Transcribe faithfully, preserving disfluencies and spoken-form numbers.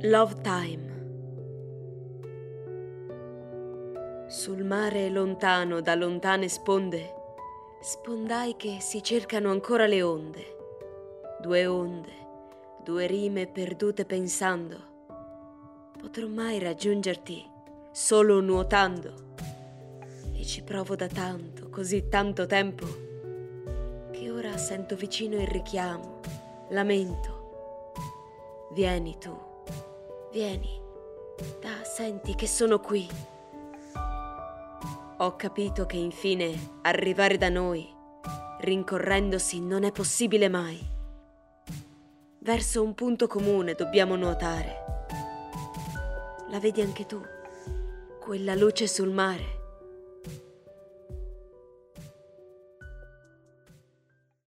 Love Time. Sul mare lontano, da lontane sponde, spondai che si cercano ancora le onde. Due onde, due rime perdute pensando. Potrò mai raggiungerti solo nuotando? E ci provo da tanto, così tanto tempo, che ora sento vicino il richiamo, lamento. Vieni tu, vieni, da senti che sono qui. Ho capito che infine arrivare da noi, rincorrendosi, non è possibile mai. Verso un punto comune dobbiamo nuotare. La vedi anche tu, quella luce sul mare?